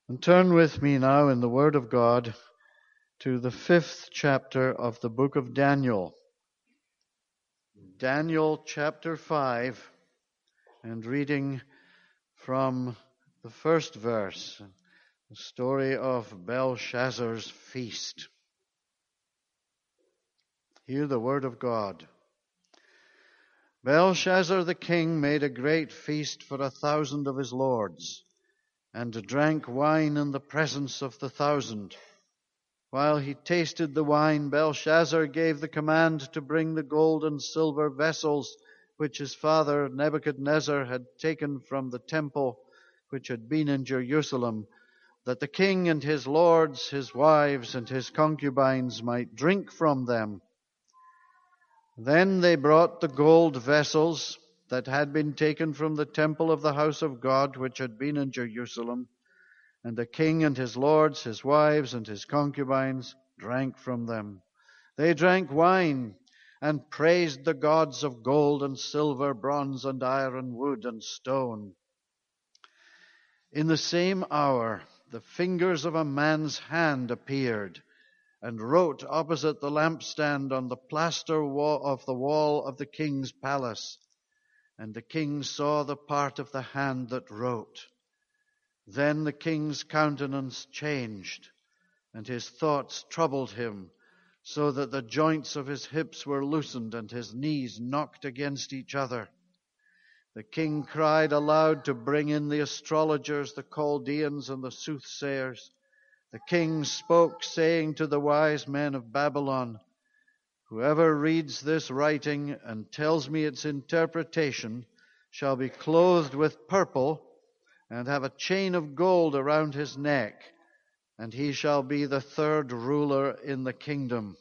And turn with me now in the Word of God to the 5th chapter of the book of Daniel. Daniel chapter 5, and reading from the first verse, the story of Belshazzar's feast. Hear the word of God. Belshazzar the king made a great feast for 1,000 of his lords, and drank wine in the presence of the 1,000. While he tasted the wine, Belshazzar gave the command to bring the gold and silver vessels which his father Nebuchadnezzar had taken from the temple which had been in Jerusalem, that the king and his lords, his wives, and his concubines might drink from them. Then they brought the gold vessels that had been taken from the temple of the house of God which had been in Jerusalem, and the king and his lords, his wives, and his concubines drank from them. They drank wine and praised the gods of gold and silver, bronze and iron, wood and stone. In the same hour, the fingers of a man's hand appeared and wrote opposite the lampstand on the plaster of the wall of the king's palace. And the king saw the part of the hand that wrote. Then the king's countenance changed, and his thoughts troubled him, so that the joints of his hips were loosened and his knees knocked against each other. The king cried aloud to bring in the astrologers, the Chaldeans, and the soothsayers. The king spoke, saying to the wise men of Babylon, "Whoever reads this writing and tells me its interpretation shall be clothed with purple and have a chain of gold around his neck, and he shall be the third ruler in the kingdom."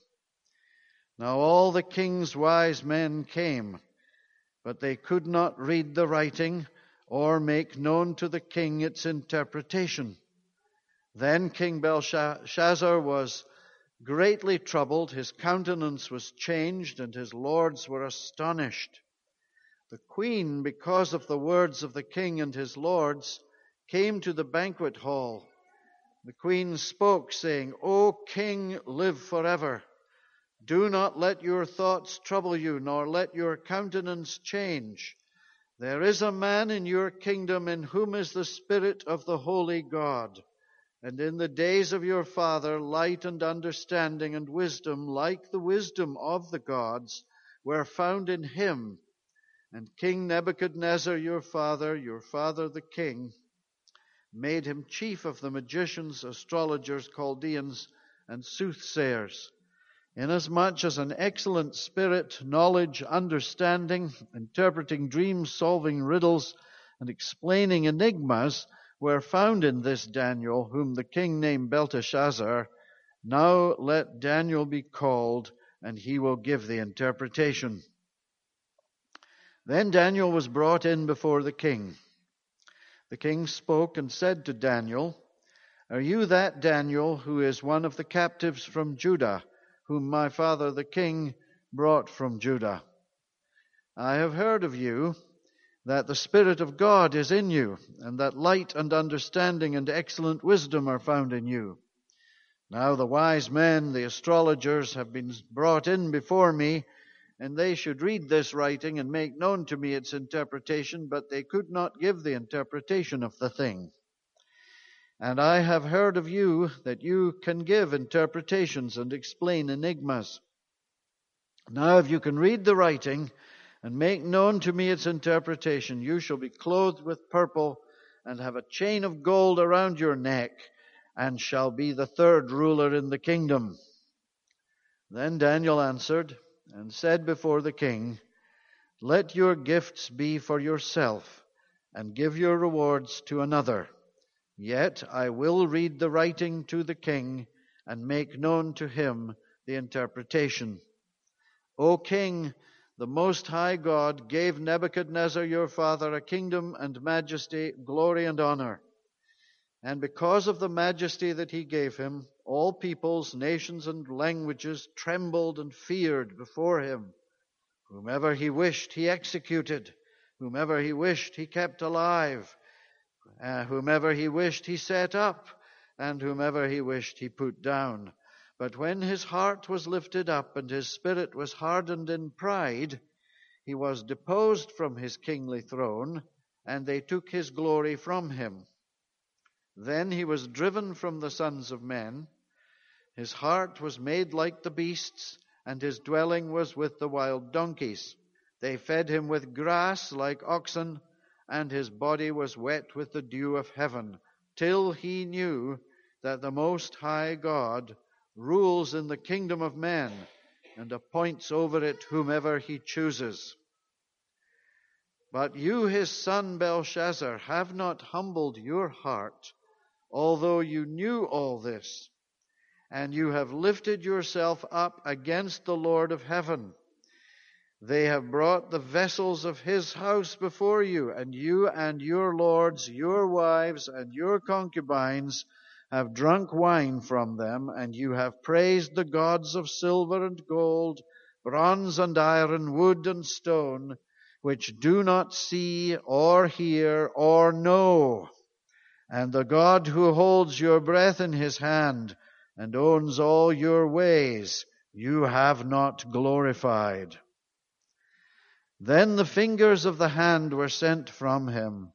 Now all the king's wise men came, but they could not read the writing or make known to the king its interpretation. Then King Belshazzar was greatly troubled, his countenance was changed, and his lords were astonished. The queen, because of the words of the king and his lords, came to the banquet hall. The queen spoke, saying, "O king, live forever. Do not let your thoughts trouble you, nor let your countenance change. There is a man in your kingdom in whom is the spirit of the holy God. And in the days of your father, light and understanding and wisdom, like the wisdom of the gods, were found in him. And King Nebuchadnezzar, your father the king, made him chief of the magicians, astrologers, Chaldeans, and soothsayers, inasmuch as an excellent spirit, knowledge, understanding, interpreting dreams, solving riddles, and explaining enigmas were found in this Daniel, whom the king named Belteshazzar. Now let Daniel be called, and he will give the interpretation." Then Daniel was brought in before the king. The king spoke and said to Daniel, "Are you that Daniel who is one of the captives from Judah, whom my father the king brought from Judah? I have heard of you, that the Spirit of God is in you, and that light and understanding and excellent wisdom are found in you. Now the wise men, the astrologers, have been brought in before me, and they should read this writing and make known to me its interpretation, but they could not give the interpretation of the thing. And I have heard of you that you can give interpretations and explain enigmas. Now if you can read the writing and make known to me its interpretation, you shall be clothed with purple and have a chain of gold around your neck, and shall be the third ruler in the kingdom." Then Daniel answered and said before the king, "Let your gifts be for yourself, and give your rewards to another. Yet I will read the writing to the king and make known to him the interpretation. O king, the Most High God gave Nebuchadnezzar your father a kingdom and majesty, glory and honor. And because of the majesty that he gave him, all peoples, nations, and languages trembled and feared before him. Whomever he wished, he executed. Whomever he wished, he kept alive. Whomever he wished, he set up. and whomever he wished he put down. But when his heart was lifted up and his spirit was hardened in pride, he was deposed from his kingly throne, and they took his glory from him. Then he was driven from the sons of men. His heart was made like the beasts, and his dwelling was with the wild donkeys. They fed him with grass like oxen, and his body was wet with the dew of heaven, till he knew that the Most High God rules in the kingdom of men, and appoints over it whomever he chooses. But you, his son Belshazzar, have not humbled your heart, although you knew all this, and you have lifted yourself up against the Lord of heaven. They have brought the vessels of his house before you and your lords, your wives, and your concubines have drunk wine from them, and you have praised the gods of silver and gold, bronze and iron, wood and stone, which do not see or hear or know. And the God who holds your breath in his hand and owns all your ways, you have not glorified. Then the fingers of the hand were sent from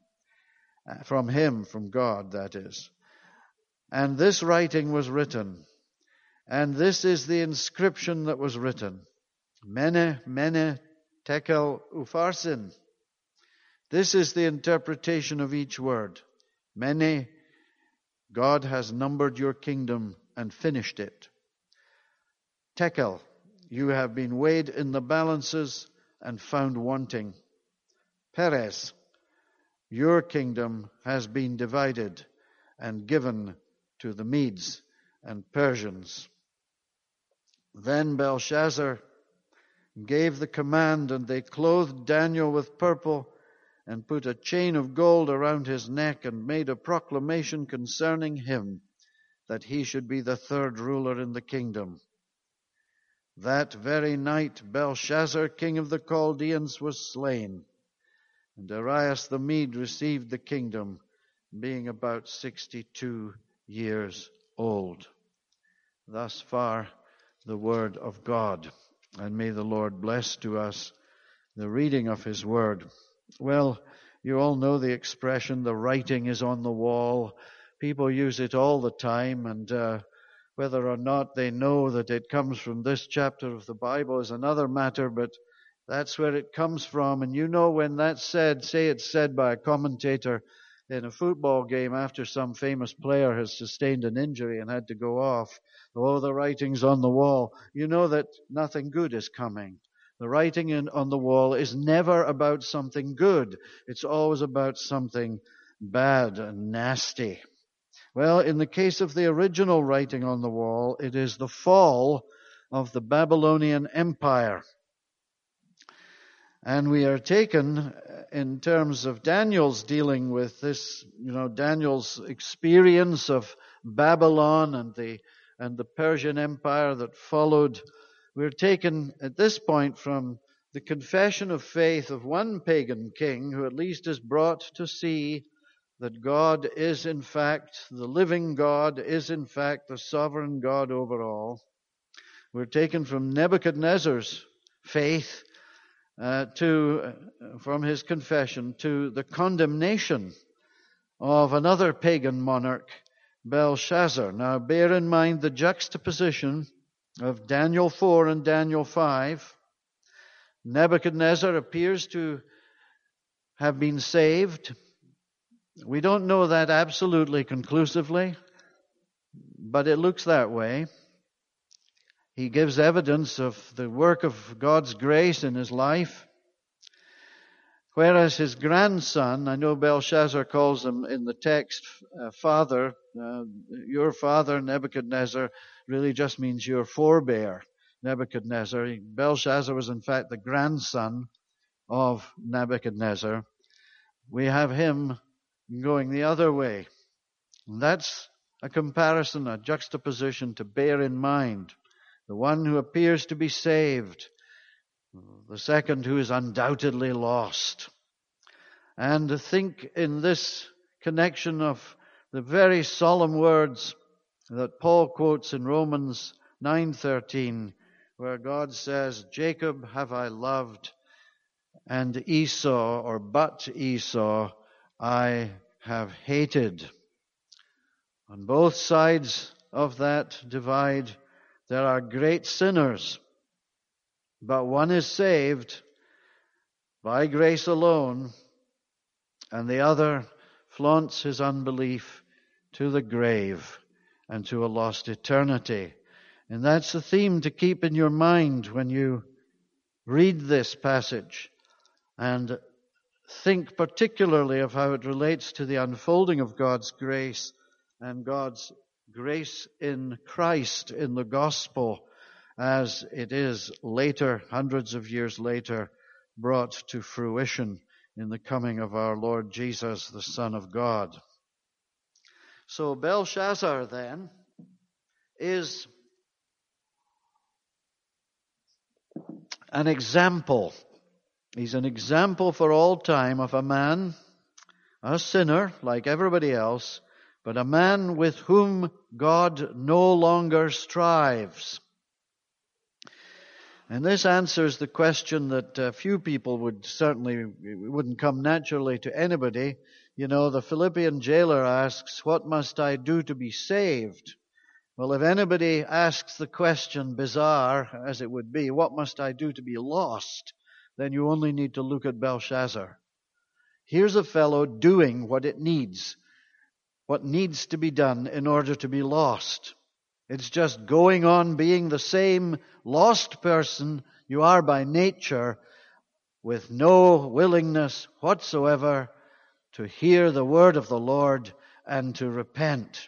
God, that is. And this writing was written. And this is the inscription that was written. Mene, mene, tekel, upharsin. This is the interpretation of each word. Mene, God has numbered your kingdom and finished it. Tekel, you have been weighed in the balances and found wanting. Peres, your kingdom has been divided and given to the Medes and Persians. Then Belshazzar gave the command, and they clothed Daniel with purple and put a chain of gold around his neck and made a proclamation concerning him that he should be the third ruler in the kingdom. That very night Belshazzar, king of the Chaldeans, was slain, and Darius the Mede received the kingdom, being about 62 years old. Thus far the word of God, and may the Lord bless to us the reading of his word. Well, you all know the expression, the writing is on the wall. People use it all the time, and whether or not they know that it comes from this chapter of the Bible is another matter, but that's where it comes from. And you know, when that's said, say it's said by a commentator in a football game after some famous player has sustained an injury and had to go off. Oh, the writing's on the wall. You know that nothing good is coming. The writing on the wall is never about something good. It's always about something bad and nasty. Well, in the case of the original writing on the wall, it is the fall of the Babylonian Empire. And we are taken in terms of Daniel's dealing with this, Daniel's experience of Babylon and the Persian Empire that followed. We're taken at this point from the confession of faith of one pagan king who at least is brought to see that God is in fact, the living God is in fact the sovereign God over all. We're taken from Nebuchadnezzar's faith from his confession to the condemnation of another pagan monarch, Belshazzar. Now bear in mind the juxtaposition of Daniel 4 and Daniel 5. Nebuchadnezzar appears to have been saved. We don't know that absolutely conclusively, but it looks that way. He gives evidence of the work of God's grace in his life. Whereas his grandson, I know Belshazzar calls him in the text father, your father Nebuchadnezzar really just means your forebear Nebuchadnezzar. Belshazzar was in fact the grandson of Nebuchadnezzar. We have him going the other way. And that's a comparison, a juxtaposition to bear in mind. The one who appears to be saved, the second who is undoubtedly lost. And think in this connection of the very solemn words that Paul quotes in Romans 9:13, where God says, Jacob have I loved, and Esau, or but Esau, I have hated. On both sides of that divide, there are great sinners, but one is saved by grace alone, and the other flaunts his unbelief to the grave and to a lost eternity. And that's the theme to keep in your mind when you read this passage and think particularly of how it relates to the unfolding of God's grace and God's grace in Christ in the gospel as it is later, hundreds of years later, brought to fruition in the coming of our Lord Jesus, the Son of God. So Belshazzar then is an example. He's an example for all time of a man, a sinner like everybody else, but a man with whom God no longer strives. And this answers the question that few people wouldn't come naturally to anybody. You know, the Philippian jailer asks, what must I do to be saved? Well, if anybody asks the question, bizarre as it would be, what must I do to be lost? Then you only need to look at Belshazzar. Here's a fellow doing what needs to be done in order to be lost. It's just going on being the same lost person you are by nature, with no willingness whatsoever to hear the word of the Lord and to repent.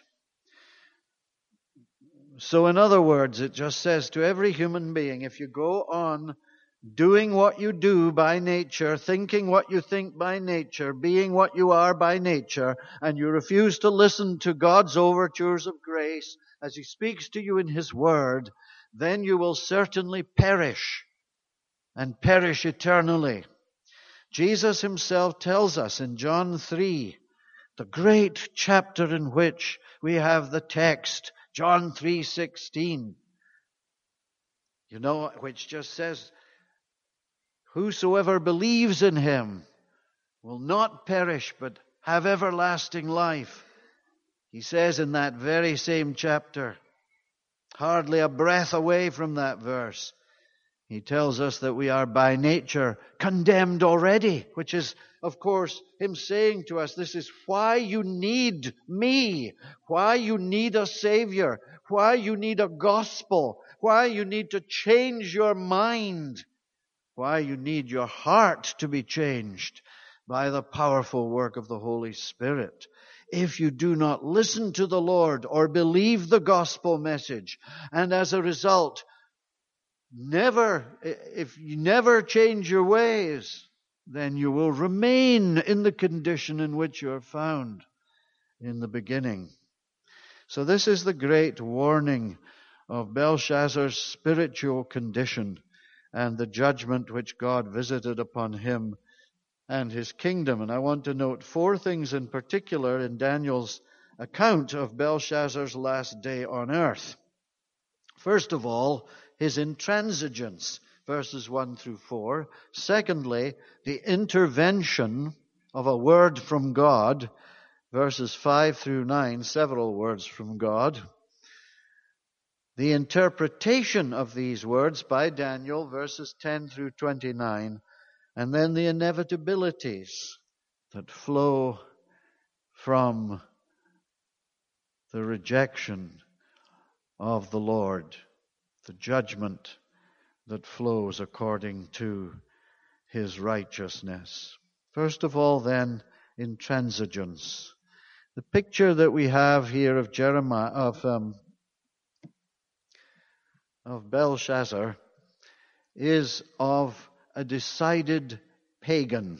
So in other words, it just says to every human being, if you go on doing what you do by nature, thinking what you think by nature, being what you are by nature, and you refuse to listen to God's overtures of grace as He speaks to you in His Word, then you will certainly perish, and perish eternally. Jesus Himself tells us in John 3, the great chapter in which we have the text, John 3:16, which just says, whosoever believes in Him will not perish but have everlasting life. He says in that very same chapter, hardly a breath away from that verse, He tells us that we are by nature condemned already, which is, of course, Him saying to us, this is why you need me, why you need a Savior, why you need a gospel, why you need to change your mind, why you need your heart to be changed by the powerful work of the Holy Spirit. If you do not listen to the Lord or believe the gospel message, and as a result, if you never change your ways, then you will remain in the condition in which you are found in the beginning. So this is the great warning of Belshazzar's spiritual condition and the judgment which God visited upon him and his kingdom. And I want to note 4 things in particular in Daniel's account of Belshazzar's last day on earth. First of all, his intransigence, verses 1 through 4. Secondly, the intervention of a word from God, verses 5 through 9, several words from God. The interpretation of these words by Daniel, verses 10 through 29, and then the inevitabilities that flow from the rejection of the Lord, the judgment that flows according to His righteousness. First of all, then, intransigence. The picture that we have here of of Belshazzar is of a decided pagan.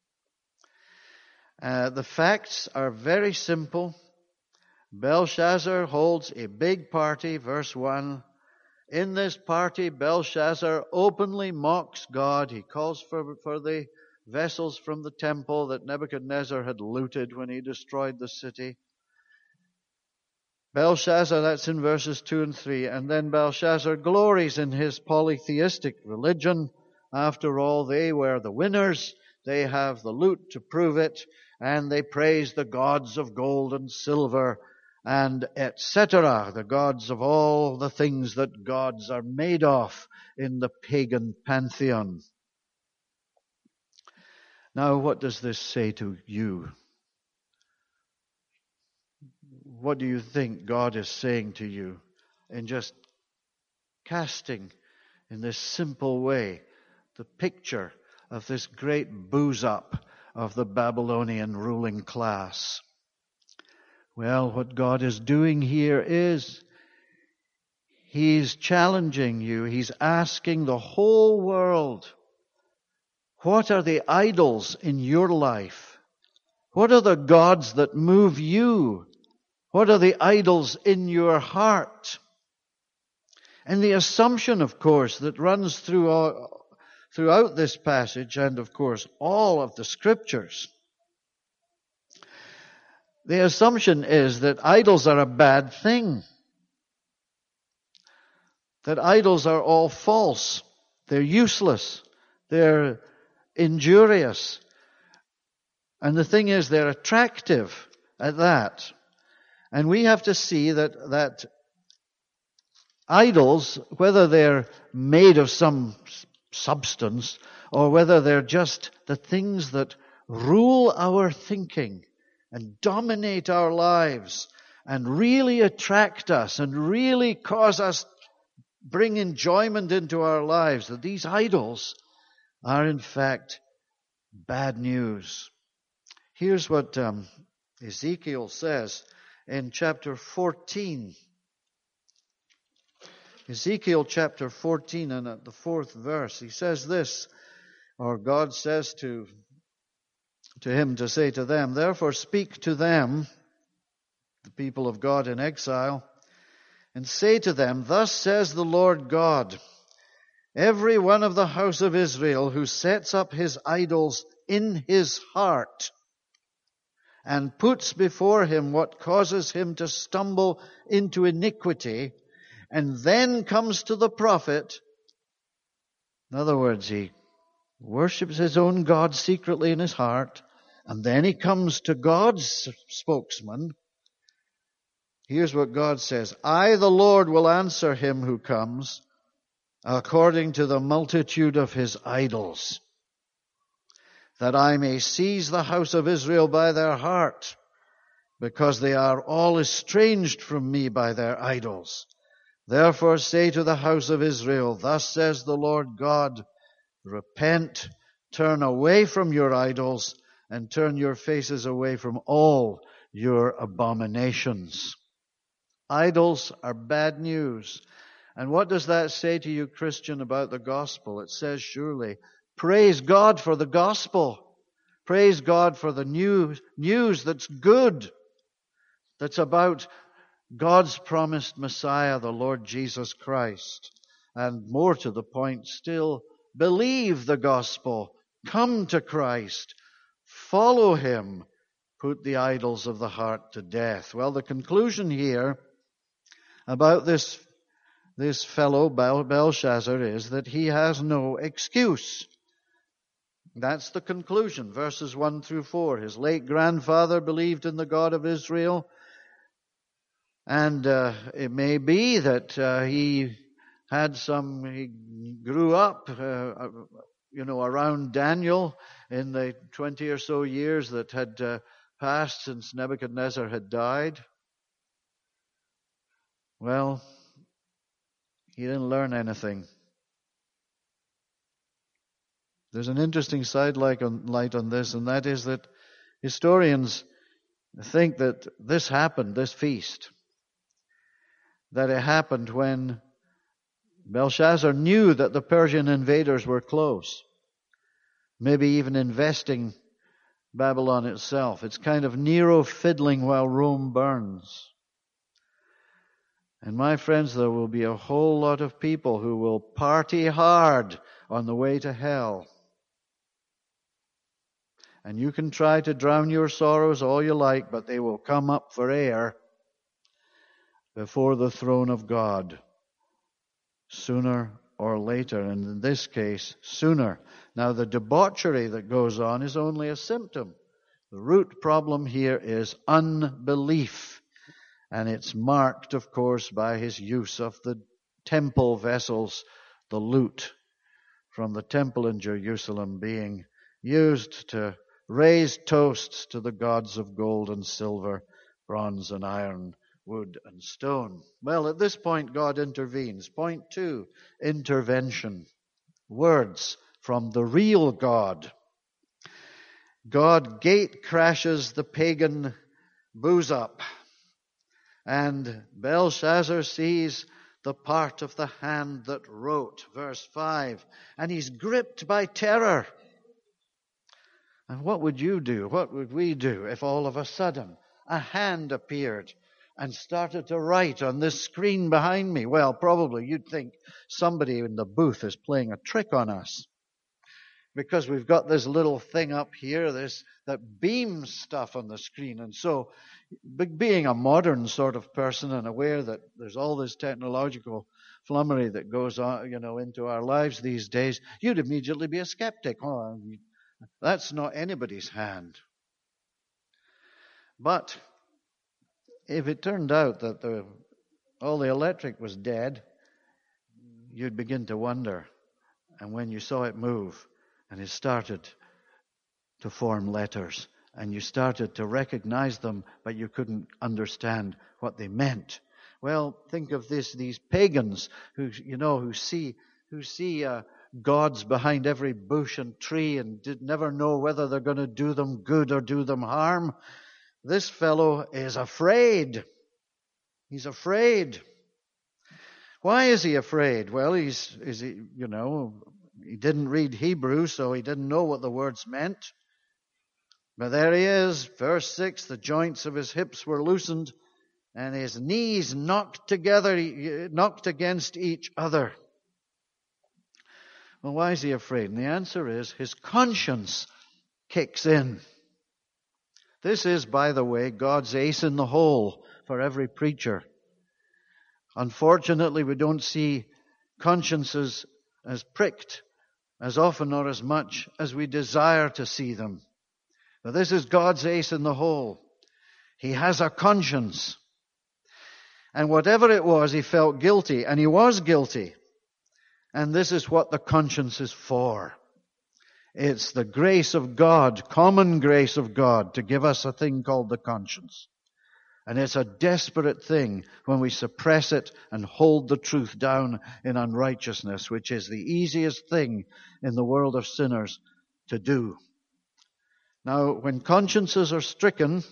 The facts are very simple. Belshazzar holds a big party, verse 1. In this party, Belshazzar openly mocks God. He calls for the vessels from the temple that Nebuchadnezzar had looted when he destroyed the city. Belshazzar, that's in verses 2 and 3. And then Belshazzar glories in his polytheistic religion. After all, they were the winners. They have the loot to prove it. And they praise the gods of gold and silver and etc., the gods of all the things that gods are made of in the pagan pantheon. Now, what does this say to you? What do you think God is saying to you in just casting in this simple way the picture of this great booze up of the Babylonian ruling class? Well, what God is doing here is He's challenging you. He's asking the whole world, what are the idols in your life? What are the gods that move you? What are the idols in your heart? And the assumption, of course, that runs throughout this passage and, of course, all of the Scriptures, the assumption is that idols are a bad thing. That idols are all false. They're useless. They're injurious. And the thing is, they're attractive at that. And we have to see that idols, whether they're made of some substance or whether they're just the things that rule our thinking and dominate our lives and really attract us and really cause us bring enjoyment into our lives, that these idols are in fact bad news. Here's what Ezekiel says in chapter 14. Ezekiel chapter 14 and at the 4th verse, he says this, or God says to him to say to them, therefore speak to them, the people of God in exile, and say to them, thus says the Lord God, every one of the house of Israel who sets up his idols in his heart and puts before him what causes him to stumble into iniquity, and then comes to the prophet. In other words, he worships his own God secretly in his heart, and then he comes to God's spokesman. Here's what God says, I, the Lord, will answer him who comes according to the multitude of his idols, that I may seize the house of Israel by their heart, because they are all estranged from me by their idols. Therefore say to the house of Israel, thus says the Lord God, repent, turn away from your idols, and turn your faces away from all your abominations. Idols are bad news. And what does that say to you, Christian, about the gospel? It says, surely, praise God for the gospel. Praise God for the news that's good, that's about God's promised Messiah, the Lord Jesus Christ. And more to the point still, believe the gospel. Come to Christ. Follow him. Put the idols of the heart to death. Well, the conclusion here about this fellow Belshazzar is that he has no excuse. That's the conclusion, verses 1 through 4. His late grandfather believed in the God of Israel, and it may be that he grew up, around Daniel in the 20 or so years that had passed since Nebuchadnezzar had died. Well, he didn't learn anything. There's an interesting side light on this, and that is that historians think that this happened, this feast, that it happened when Belshazzar knew that the Persian invaders were close, maybe even investing Babylon itself. It's kind of Nero fiddling while Rome burns. And my friends, there will be a whole lot of people who will party hard on the way to hell. And you can try to drown your sorrows all you like, but they will come up for air. before the throne of God, sooner or later, and in this case, sooner. Now, the debauchery that goes on is only a symptom. The root problem here is unbelief, and it's marked, of course, by his use of the temple vessels, the loot from the temple in Jerusalem being used to raise toasts to the gods of gold and silver, bronze and iron, wood and stone. Well, at this point, God intervenes. Point 2, intervention. Words from the real God. God gate crashes the pagan booze up, and Belshazzar sees the part of the hand that wrote, verse 5, and he's gripped by terror. And what would you do? What would we do if all of a sudden a hand appeared and started to write on this screen behind me? Well, probably you'd think somebody in the booth is playing a trick on us, because we've got this little thing up here, that beams stuff on the screen. And so, being a modern sort of person and aware that there's all this technological flummery that goes on, into our lives these days, you'd immediately be a skeptic. Oh, that's not anybody's hand. But if it turned out that all the electric was dead, you'd begin to wonder. And when you saw it move, and it started to form letters, and you started to recognize them, but you couldn't understand what they meant. Well, think of these pagans who see gods behind every bush and tree and never know whether they're going to do them good or do them harm. This fellow is afraid. He's afraid. Why is he afraid? Well, he didn't read Hebrew, so he didn't know what the words meant. But there he is, verse 6, the joints of his hips were loosened, and his knees knocked against each other. Well, why is he afraid? And the answer is his conscience kicks in. This is, by the way, God's ace in the hole for every preacher. Unfortunately, we don't see consciences as pricked as often or as much as we desire to see them. Now, this is God's ace in the hole. He has a conscience. And whatever it was, he felt guilty, and he was guilty. And this is what the conscience is for. It's the grace of God, common grace of God, to give us a thing called the conscience. And it's a desperate thing when we suppress it and hold the truth down in unrighteousness, which is the easiest thing in the world of sinners to do. Now, when consciences are stricken,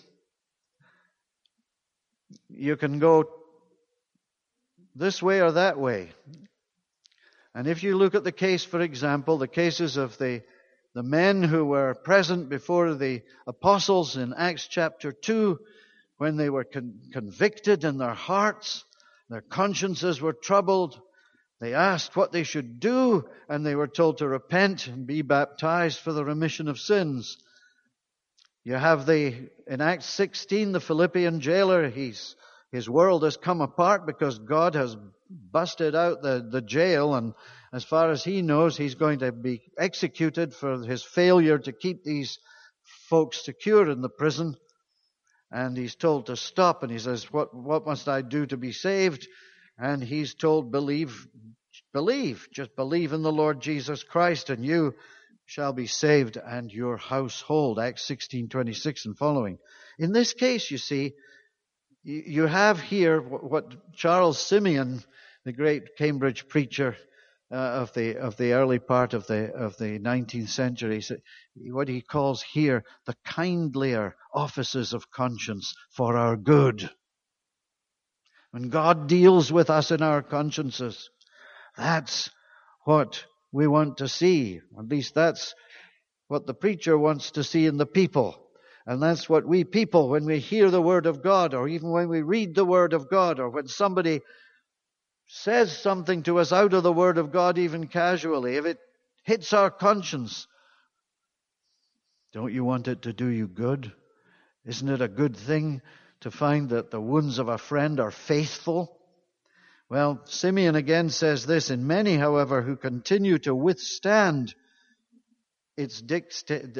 you can go this way or that way. And if you look at the case, for example, the cases of the men who were present before the apostles in Acts chapter 2, when they were convicted in their hearts, their consciences were troubled, they asked what they should do, and they were told to repent and be baptized for the remission of sins. You have in Acts 16, the Philippian jailer, his world has come apart because God has busted out the jail, and as far as he knows, he's going to be executed for his failure to keep these folks secure in the prison. And he's told to stop, and he says, what must I do to be saved? And he's told, believe, just believe in the Lord Jesus Christ, and you shall be saved and your household. Acts 16:26 and following. In this case, you see, you have here what Charles Simeon, the great Cambridge preacher of the early part of the 19th century, what he calls here the kindlier offices of conscience for our good. When God deals with us in our consciences, that's what we want to see. At least that's what the preacher wants to see in the people. And that's what we people, when we hear the Word of God, or even when we read the Word of God, or when somebody says something to us out of the Word of God, even casually, if it hits our conscience, don't you want it to do you good? Isn't it a good thing to find that the wounds of a friend are faithful? Well, Simeon again says this, in many, however, who continue to withstand its dictate,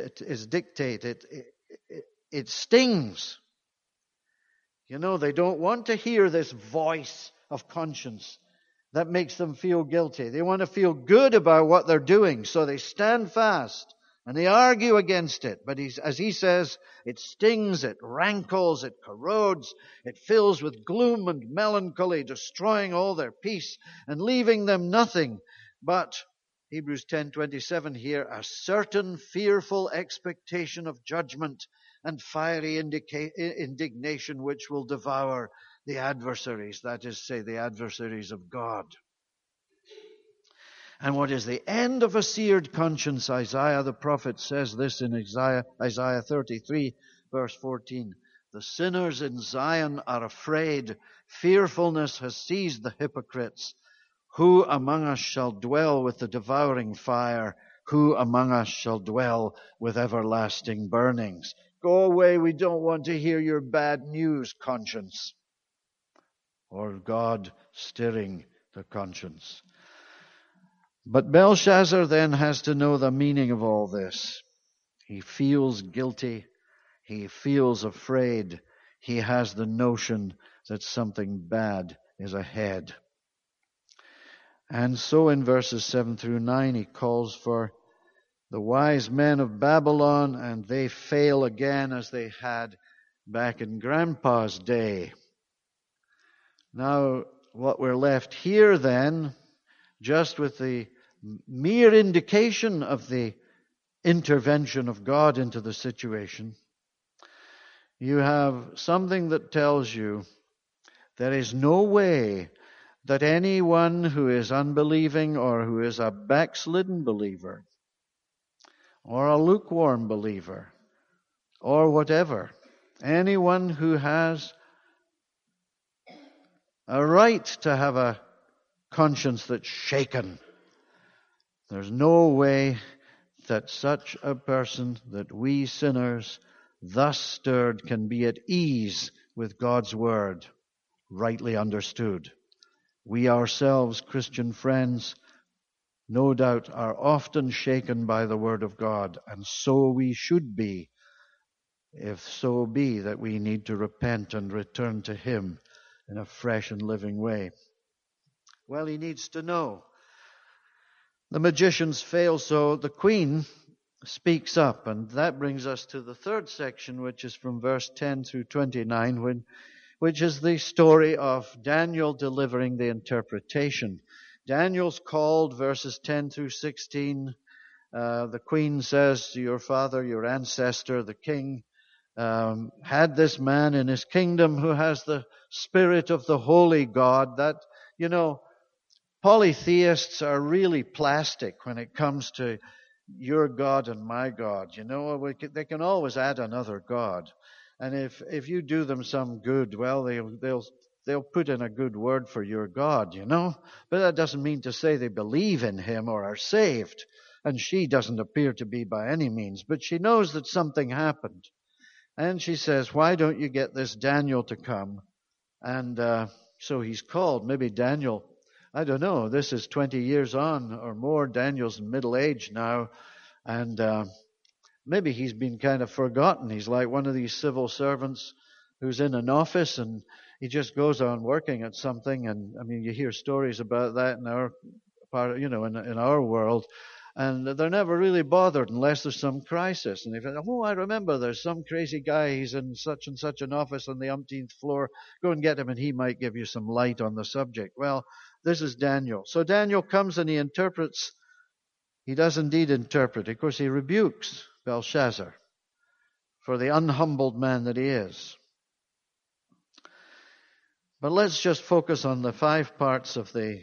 it stings. You know, they don't want to hear this voice of conscience that makes them feel guilty. They want to feel good about what they're doing, so they stand fast and they argue against it. But as he says, it stings, it rankles, it corrodes, it fills with gloom and melancholy, destroying all their peace and leaving them nothing but, Hebrews 10:27 here, a certain fearful expectation of judgment and fiery indignation which will devour the adversaries, that is, say, the adversaries of God. And what is the end of a seared conscience? Isaiah the prophet says this in Isaiah 33, verse 14. The sinners in Zion are afraid. Fearfulness has seized the hypocrites. Who among us shall dwell with the devouring fire? Who among us shall dwell with everlasting burnings? Go away, we don't want to hear your bad news, conscience. Or God stirring the conscience. But Belshazzar then has to know the meaning of all this. He feels guilty. He feels afraid. He has the notion that something bad is ahead. And so in verses 7 through 9, he calls for the wise men of Babylon, and they fail again as they had back in Grandpa's day. Now, what we're left here then, just with the mere indication of the intervention of God into the situation, you have something that tells you there is no way that anyone who is unbelieving or who is a backslidden believer or a lukewarm believer or whatever, anyone who has a right to have a conscience that's shaken, there's no way that such a person, that we sinners, thus stirred, can be at ease with God's word, rightly understood. We ourselves, Christian friends, no doubt are often shaken by the word of God, and so we should be, if so be that we need to repent and return to Him in a fresh and living way. Well, he needs to know. The magicians fail, so the queen speaks up, and that brings us to the third section, which is from verse 10 through 29, which is the story of Daniel delivering the interpretation. Daniel's called, verses 10 through 16. The queen says to your father, your ancestor, the king, had this man in his kingdom who has the spirit of the holy God. That, you know, polytheists are really plastic when it comes to your God and my God. You know, they can always add another God. And if you do them some good, well, they'll put in a good word for your God, you know. But that doesn't mean to say they believe in Him or are saved. And she doesn't appear to be by any means. But she knows that something happened. And she says, why don't you get this Daniel to come? And so he's called. Maybe Daniel, I don't know, this is 20 years on or more. Daniel's in middle age now. And maybe he's been kind of forgotten. He's like one of these civil servants who's in an office and he just goes on working at something. And I mean, you hear stories about that in our part, you know, in our world. And they're never really bothered unless there's some crisis. And they say, oh, I remember there's some crazy guy, he's in such and such an office on the umpteenth floor. Go and get him and he might give you some light on the subject. Well, this is Daniel. So Daniel comes and he interprets. He does indeed interpret. Of course, he rebukes Belshazzar for the unhumbled man that he is. But let's just focus on the 5 parts of the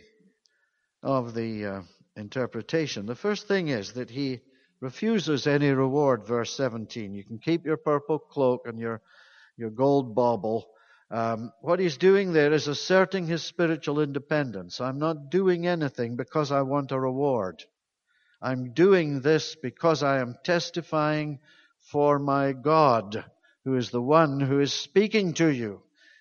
interpretation. The first thing is that he refuses any reward, verse 17. You can keep your purple cloak and your gold bauble. What he's doing there is asserting his spiritual independence. I'm not doing anything because I want a reward. I'm doing this because I am testifying for my God who is the one who is speaking to you.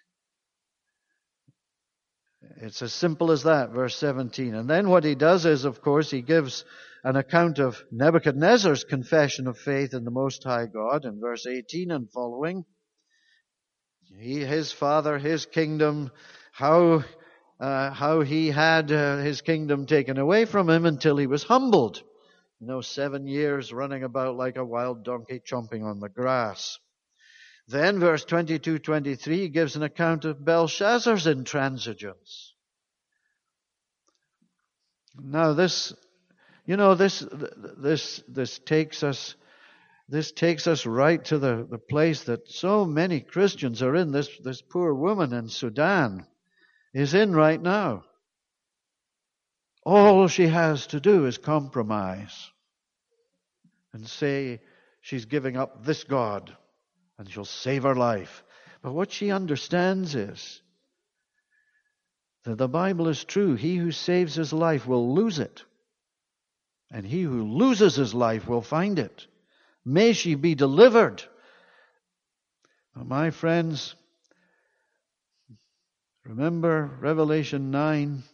It's as simple as that, verse 17. And then what he does is, of course, he gives an account of Nebuchadnezzar's confession of faith in the Most High God in verse 18 and following. His father, his kingdom, how he had his kingdom taken away from him until he was humbled. 7 years running about like a wild donkey chomping on the grass. Then verse 22-23 gives an account of Belshazzar's intransigence. Now this takes us right to the place that so many Christians are in. This poor woman in Sudan is in right now. All she has to do is compromise and say she's giving up this God and she'll save her life. But what she understands is that the Bible is true. He who saves his life will lose it, and he who loses his life will find it. May she be delivered. My friends, remember Revelation 9.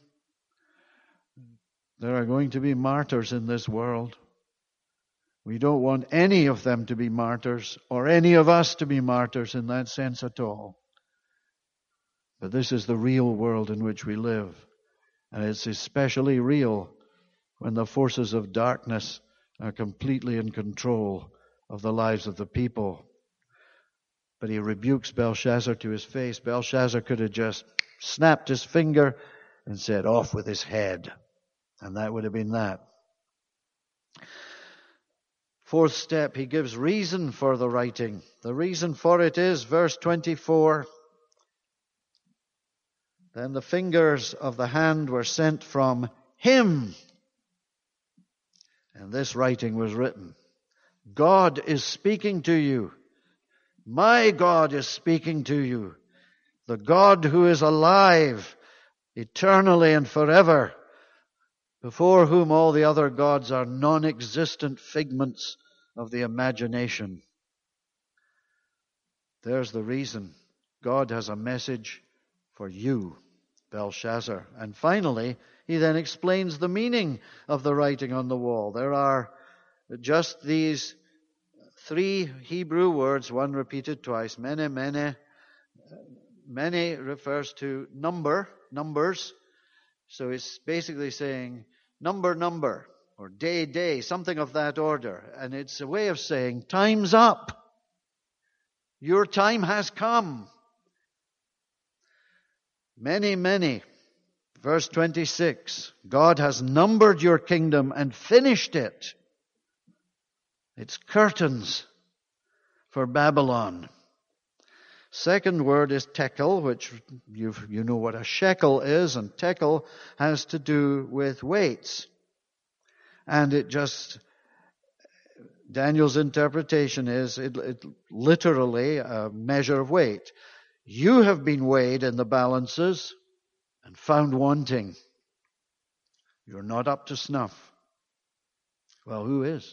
There are going to be martyrs in this world. We don't want any of them to be martyrs, or any of us to be martyrs in that sense at all. But this is the real world in which we live. And it's especially real when the forces of darkness are completely in control of the lives of the people. But he rebukes Belshazzar to his face. Belshazzar could have just snapped his finger and said, "Off with his head." And that would have been that. Fourth step, he gives reason for the writing. The reason for it is, verse 24, then the fingers of the hand were sent from him, and this writing was written. God is speaking to you. My God is speaking to you. The God who is alive eternally and forever, before whom all the other gods are non-existent figments of the imagination. There's the reason. God has a message for you, Belshazzar. And finally, he then explains the meaning of the writing on the wall. There are just these 3 Hebrew words, one repeated twice. Mene, mene. Mene refers to numbers. So it's basically saying number, or day, something of that order. And it's a way of saying, time's up. Your time has come. Many. Verse 26. God has numbered your kingdom and finished it. It's curtains for Babylon. Second word is tekel, which you know what a shekel is, and tekel has to do with weights. And Daniel's interpretation is it literally a measure of weight. You have been weighed in the balances and found wanting. You're not up to snuff. Well, who is?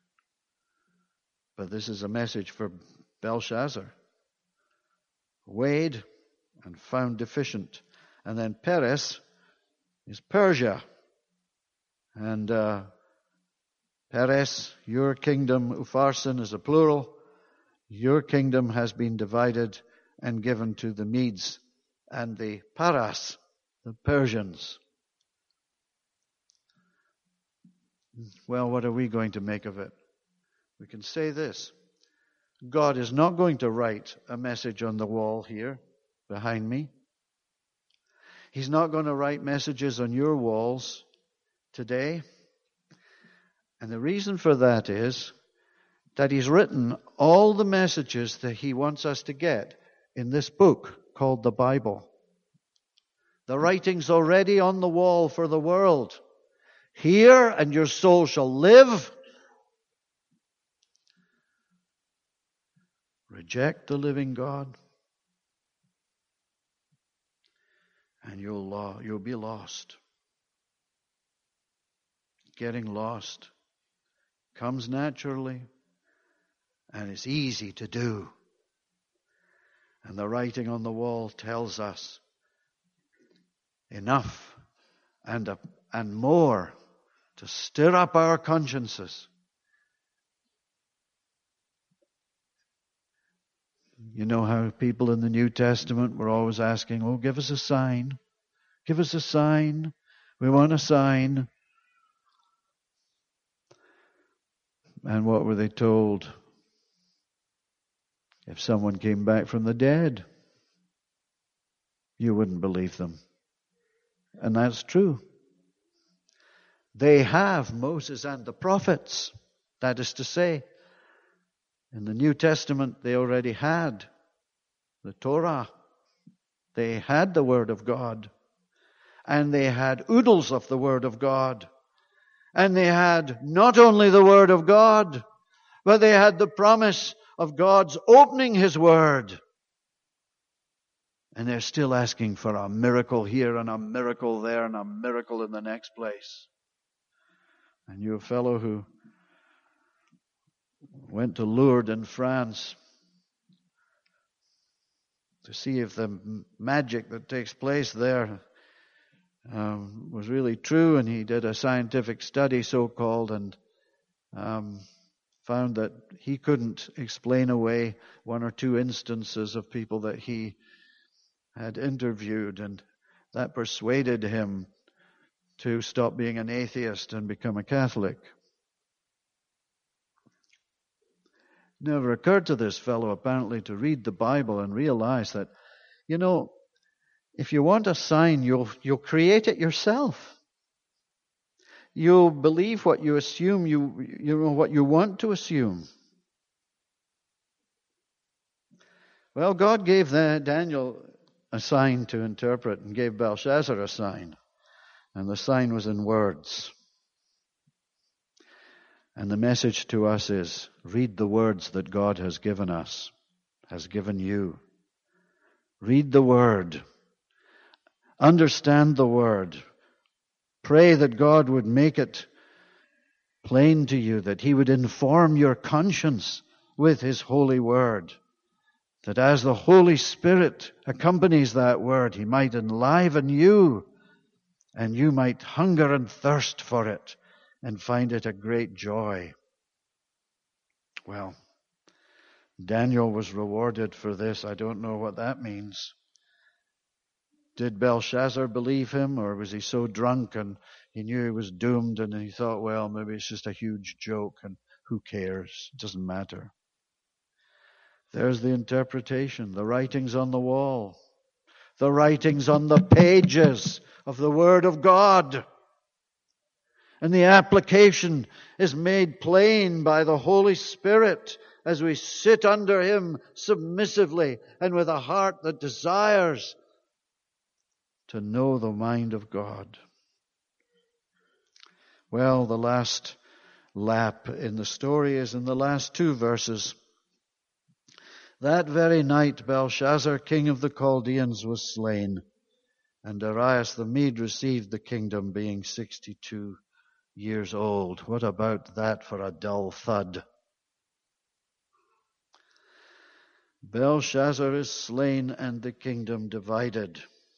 But this is a message for Belshazzar. Weighed and found deficient. And then Peres is Persia. And Peres, your kingdom, Upharsin is a plural. Your kingdom has been divided and given to the Medes and the Paras, the Persians. Well, what are we going to make of it? We can say this. God is not going to write a message on the wall here behind me. He's not going to write messages on your walls today. And the reason for that is that he's written all the messages that he wants us to get in this book called the Bible. The writing's already on the wall for the world. Hear, and your soul shall live. Reject the living God, and you'll be lost. Getting lost comes naturally, and it's easy to do. And the writing on the wall tells us enough and more to stir up our consciences. You know how people in the New Testament were always asking, oh, give us a sign. Give us a sign. We want a sign. And what were they told? If someone came back from the dead, you wouldn't believe them. And that's true. They have Moses and the prophets. That is to say, in the New Testament, they already had the Torah. They had the Word of God. And they had oodles of the Word of God. And they had not only the Word of God, but they had the promise of God's opening His Word. And they're still asking for a miracle here and a miracle there and a miracle in the next place. I knew a fellow who went to Lourdes in France to see if the magic that takes place there was really true, and he did a scientific study, so-called, and found that he couldn't explain away one or two instances of people that he had interviewed, and that persuaded him to stop being an atheist and become a Catholic. Never occurred to this fellow, apparently, to read the Bible and realize that, you know, if you want a sign, you'll create it yourself. You'll believe what you assume, you know what you want to assume. Well, God gave Daniel a sign to interpret and gave Belshazzar a sign. And the sign was in words. And the message to us is, read the words that God has given us, has given you. Read the Word. Understand the Word. Pray that God would make it plain to you, that He would inform your conscience with His holy Word. That as the Holy Spirit accompanies that Word, He might enliven you, and you might hunger and thirst for it, and find it a great joy. Well, Daniel was rewarded for this. I don't know what that means. Did Belshazzar believe him, or was he so drunk and he knew he was doomed and he thought, well, maybe it's just a huge joke and who cares? It doesn't matter. There's the interpretation, the writings on the wall, the writings on the pages of the Word of God. And the application is made plain by the Holy Spirit as we sit under Him submissively and with a heart that desires to know the mind of God. Well, the last lap in the story is in the last two verses. That very night Belshazzar, king of the Chaldeans, was slain, and Darius the Mede received the kingdom, being 62 years old. What about that for a dull thud? Belshazzar is slain and the kingdom divided.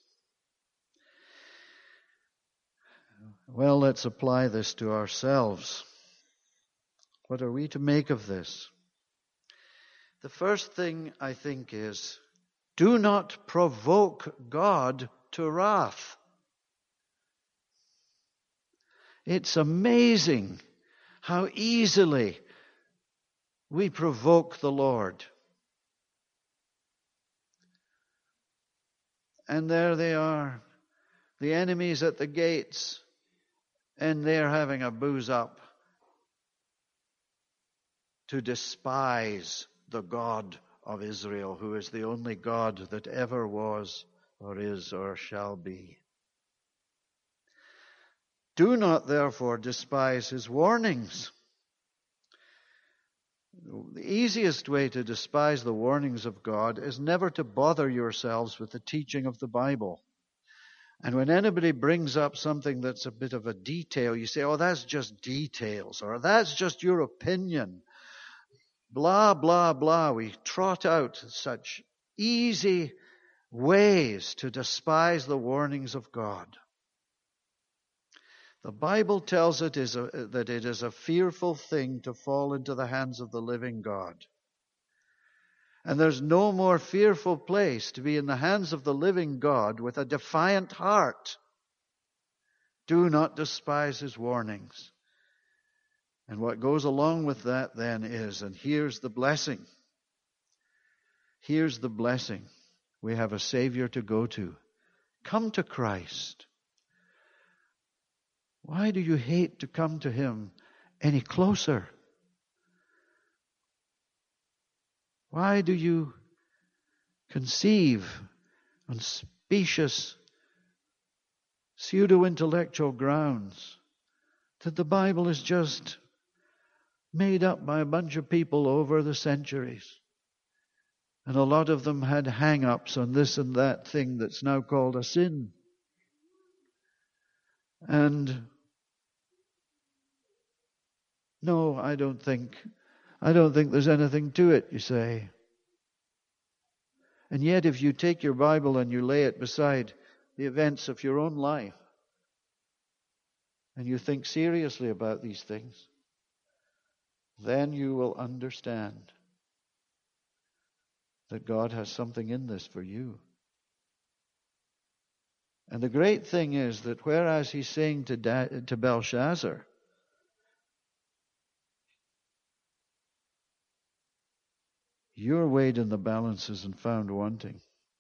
Well, let's apply this to ourselves. What are we to make of this? The first thing I think is, do not provoke God to wrath. It's amazing how easily we provoke the Lord. And there they are, the enemies at the gates, and they're having a booze up to despise the God of Israel, who is the only God that ever was, or is, or shall be. Do not, therefore, despise His warnings. The easiest way to despise the warnings of God is never to bother yourselves with the teaching of the Bible. And when anybody brings up something that's a bit of a detail, you say, oh, that's just details, or that's just your opinion. Blah, blah, blah. We trot out such easy ways to despise the warnings of God. The Bible tells that it is a fearful thing to fall into the hands of the living God. And there's no more fearful place to be in the hands of the living God with a defiant heart. Do not despise his warnings. And what goes along with that then is, and here's the blessing. Here's the blessing. We have a Savior to go to. Come to Christ. Why do you hate to come to him any closer? Why do you conceive on specious, pseudo-intellectual grounds that the Bible is just made up by a bunch of people over the centuries? And a lot of them had hang-ups on this and that thing that's now called a sin. And no, I don't think there's anything to it, you say. And yet if you take your Bible and you lay it beside the events of your own life, and you think seriously about these things, then you will understand that God has something in this for you. And the great thing is that whereas he's saying to Belshazzar, you're weighed in the balances and found wanting,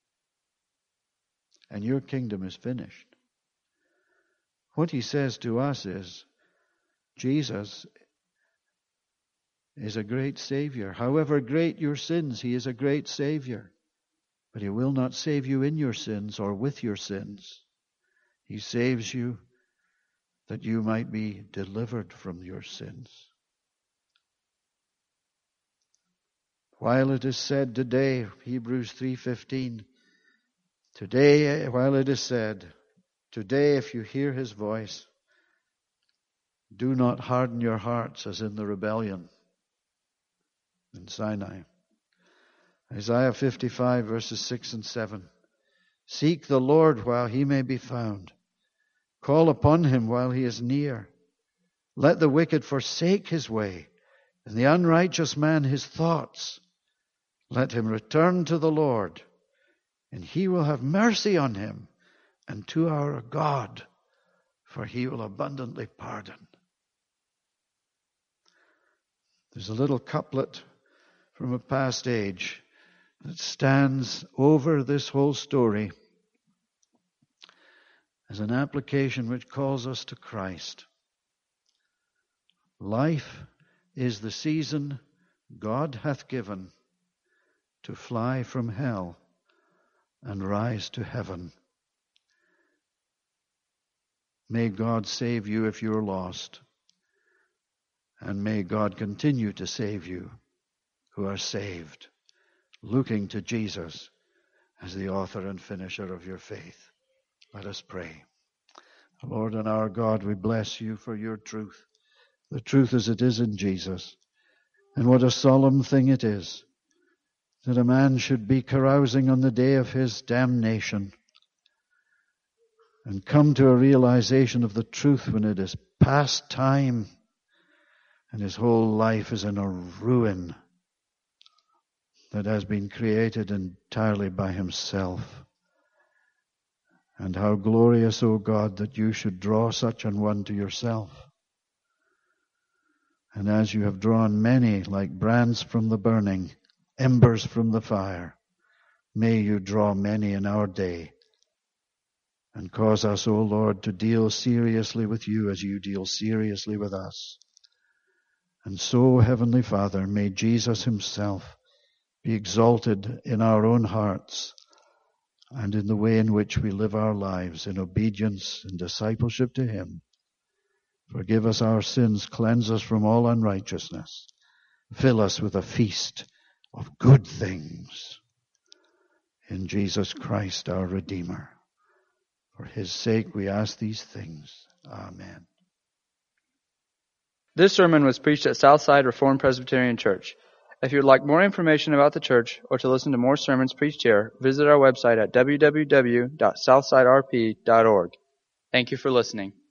and your kingdom is finished. What he says to us is, Jesus is a great Savior. However great your sins, he is a great Savior. But he will not save you in your sins or with your sins. He saves you that you might be delivered from your sins. While it is said today, Hebrews 3:15, today, while it is said, today if you hear his voice, do not harden your hearts as in the rebellion in Sinai. Isaiah 55 verses 6 and 7. Seek the Lord while he may be found. Call upon him while he is near. Let the wicked forsake his way, and the unrighteous man his thoughts. Let him return to the Lord, and he will have mercy on him, and to our God, for he will abundantly pardon. There's a little couplet from a past age that stands over this whole story as an application which calls us to Christ. Life is the season God hath given to fly from hell and rise to heaven. May God save you if you're lost, and may God continue to save you who are saved, looking to Jesus as the author and finisher of your faith. Let us pray. Lord and our God, we bless you for your truth, the truth as it is in Jesus. And what a solemn thing it is that a man should be carousing on the day of his damnation and come to a realization of the truth when it is past time and his whole life is in a ruin that has been created entirely by himself. And how glorious, O God, that you should draw such an one to yourself. And as you have drawn many like brands from the burning, embers from the fire, may you draw many in our day and cause us, O Lord, to deal seriously with you as you deal seriously with us. And so, Heavenly Father, may Jesus himself be exalted in our own hearts and in the way in which we live our lives in obedience and discipleship to him. Forgive us our sins, cleanse us from all unrighteousness. Fill us with a feast of good things in Jesus Christ our Redeemer. For his sake we ask these things. Amen. This sermon was preached at Southside Reformed Presbyterian Church. If you would like more information about the church or to listen to more sermons preached here, visit our website at www.southsiderp.org. Thank you for listening.